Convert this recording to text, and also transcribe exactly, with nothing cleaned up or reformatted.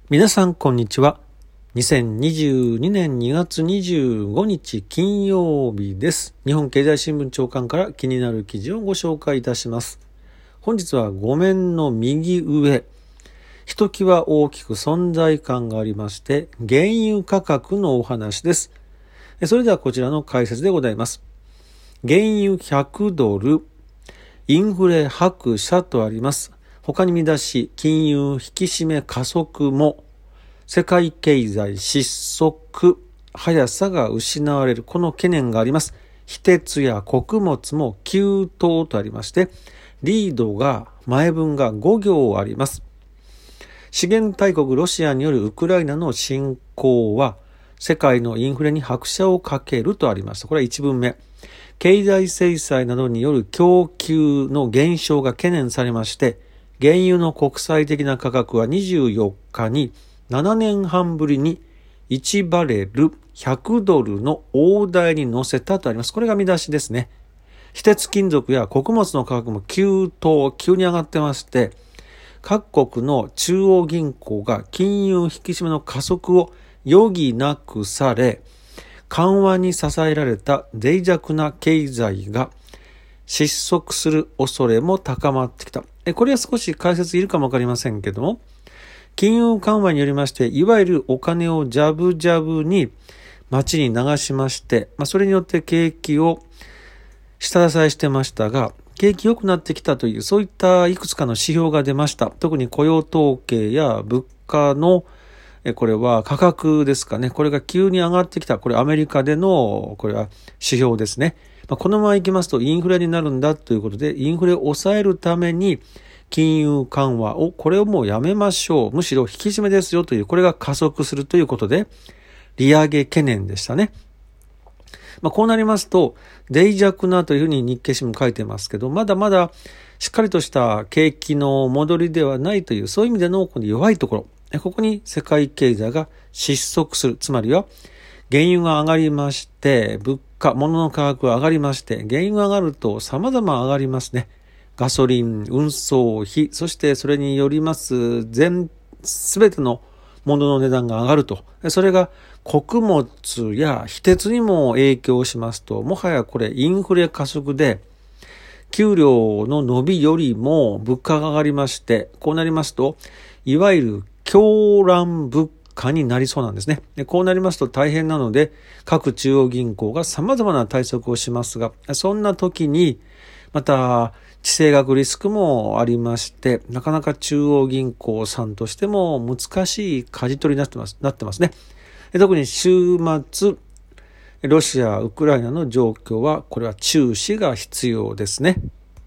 皆さんこんにちは。にせんにじゅうにねんにがつにじゅうごにち金曜日です。日本経済新聞長官から気になる記事をご紹介いたします。本日は画面の右上、ひときわ大きく存在感がありまして、原油価格のお話です。それではこちらの解説でございます。原油ひゃくドル、インフレ拍車とあります。他に見出し、金融引き締め加速も、世界経済失速、速さが失われる、この懸念があります。非鉄や穀物も急騰とありまして、リードが、前分がご行あります。資源大国ロシアによるウクライナの侵攻は、世界のインフレに拍車をかけるとありました。これはいちぶんめ。経済制裁などによる供給の減少が懸念されまして、原油の国際的な価格はにじゅうよっかにななねんはんぶりにいちバレルひゃくドルの大台に乗せたとあります。これが見出しですね。非鉄金属や穀物の価格も急騰、急に上がってまして、各国の中央銀行が金融引き締めの加速を余儀なくされ、緩和に支えられた脆弱な経済が失速する恐れも高まってきた。これは少し解説いるかもわかりませんけども、金融緩和によりまして、いわゆるお金をジャブジャブに街に流しまして、まあ、それによって景気を下支えしてましたが、景気良くなってきたという、そういったいくつかの指標が出ました。特に雇用統計や物価の、これは価格ですかね。これが急に上がってきた。これアメリカでの、これは指標ですね。このままいきますとインフレになるんだということで、インフレを抑えるために金融緩和を、これをもうやめましょう。むしろ引き締めですよという、これが加速するということで、利上げ懸念でしたね。まあ、こうなりますと、脆弱なというふうに日経新聞書いてますけど、まだまだしっかりとした景気の戻りではないという、そういう意味でのこの弱いところ、ここに世界経済が失速する。つまりは、原油が上がりまして、物価、物の価格が上がりまして、原油が上がると様々上がりますね。ガソリン、運送費、そしてそれによります全、すべての物の値段が上がると。それが穀物や非鉄にも影響しますと、もはやこれインフレ加速で、給料の伸びよりも物価が上がりまして、こうなりますと、いわゆる狂乱物価になりそうなんですね。でこうなりますと大変なので、各中央銀行が様々な対策をしますが、そんな時に、また地政学リスクもありまして、なかなか中央銀行さんとしても難しい舵取りになってます、なってますね。特に週末、ロシア、ウクライナの状況は、これは注視が必要ですね。